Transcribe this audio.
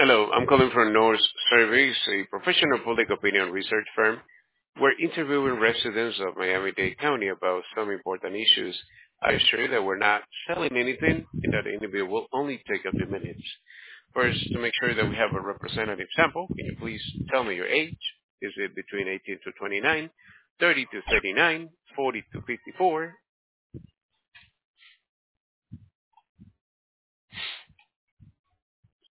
Hello, I'm calling from North Surveys, a professional public opinion research firm. We're interviewing residents of Miami-Dade County about some important issues. I assure you that we're not selling anything and that the interview will only take a few minutes. First, to make sure that we have a representative sample, can you please tell me your age? Is it between 18 to 29, 30 to 39, 40 to 54,